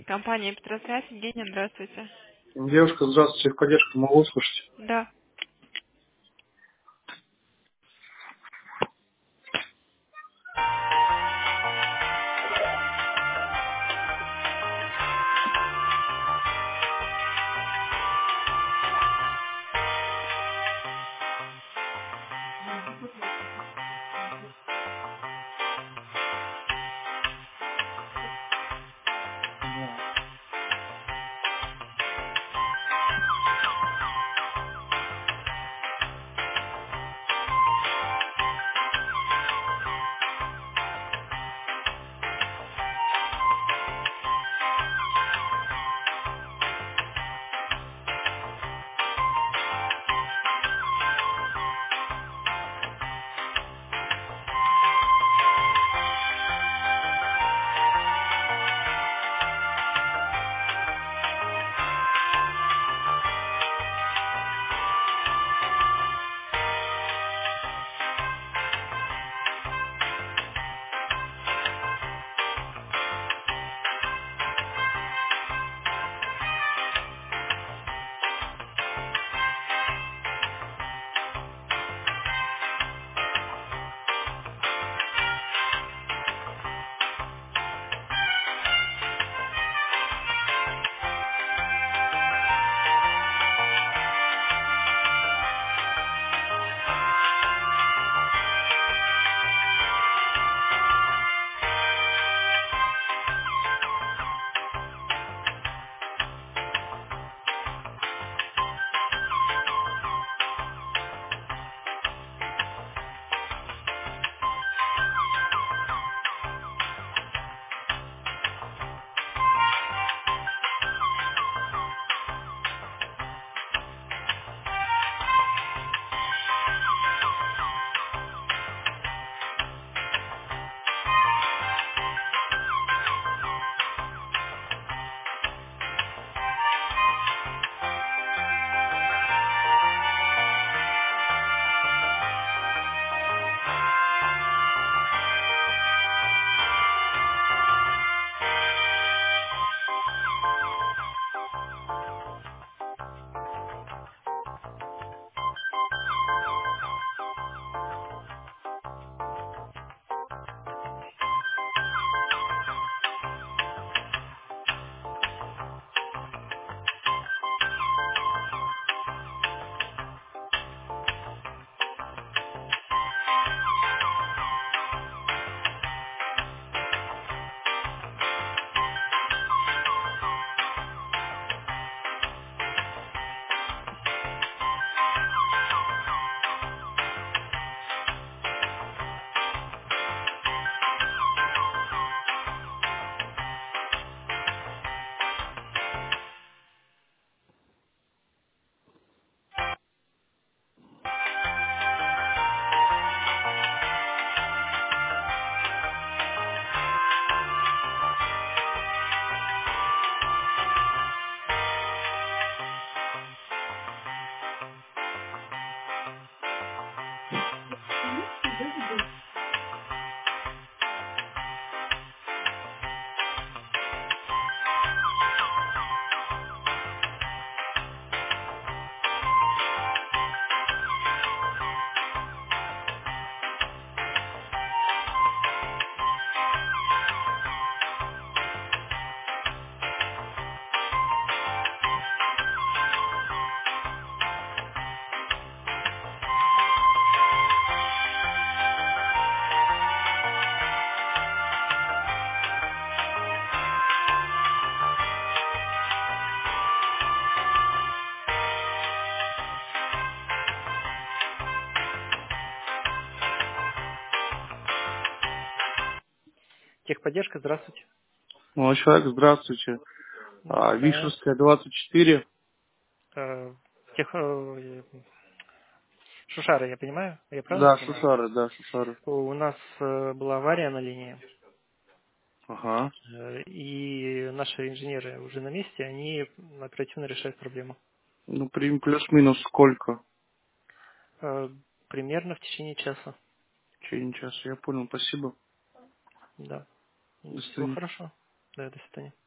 Компания Петросвязь. Евгения, здравствуйте. Девушка, здравствуйте, в поддержку могу услышать? Да. Да. Техподдержка, здравствуйте. Молодой человек, здравствуйте. Да. Вишерская, 24. Э, Тех... Шушара, я понимаю? Я правильно Да, понимаю? Шушары, да, Шушары. У нас была авария на линии, Ага. и наши инженеры уже на месте, они оперативно решают проблему. Ну, плюс-минус сколько? Э, Примерно в течение часа. В течение часа, я понял, спасибо. Да. До Всего свидания. хорошего. Да, до свидания.